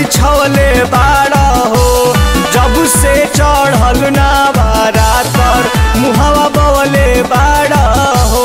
छवले बाड़ा हो जब से चढ़ल ना बारा तर मुहावा बवले बाड़ा हो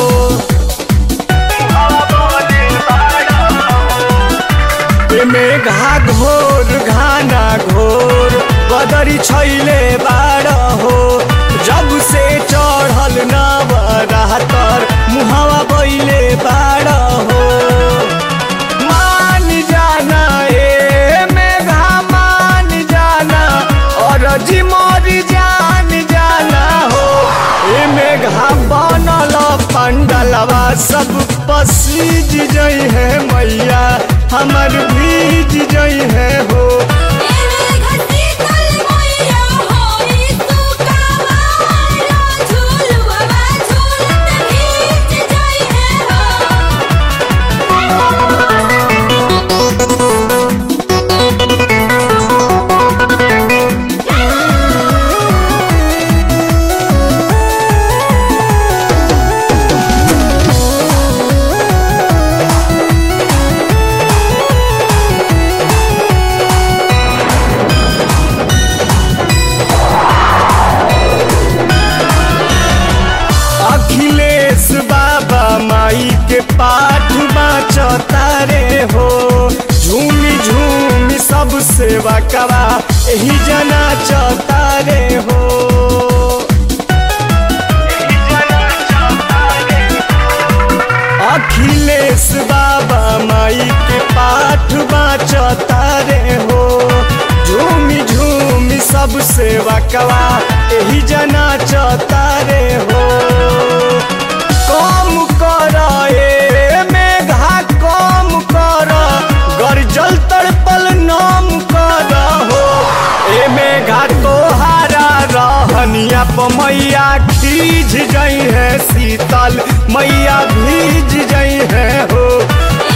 मेघा घोर घाना घोर बदरी छैले बाड़ा हो जब से चढ़ल ना बारा तर मुहावा बइले बाड़ा हो मान जाना ए मेघा मान जाना और जी मोरी जान जाना हो ए मेघा बनल पंडलवा सब पसीज जई है मैया हमर भीज जई है हो अखिलेश बाबा माई के पाठ बाचता रे हो झूमी झूमी सब सेवा करा यही जना चता रे हो अखिलेश बाबा माई के पाठ बाचता रे हो झूमी झूमी सब सेवा करा यही जना चता रे हो कम कर ए मेघा कम कर गरजल तड़पल नाम कर हो ए मेघा तोहारा रहनिया प मैया खींच जई है शीतल मैया भीज जई है हो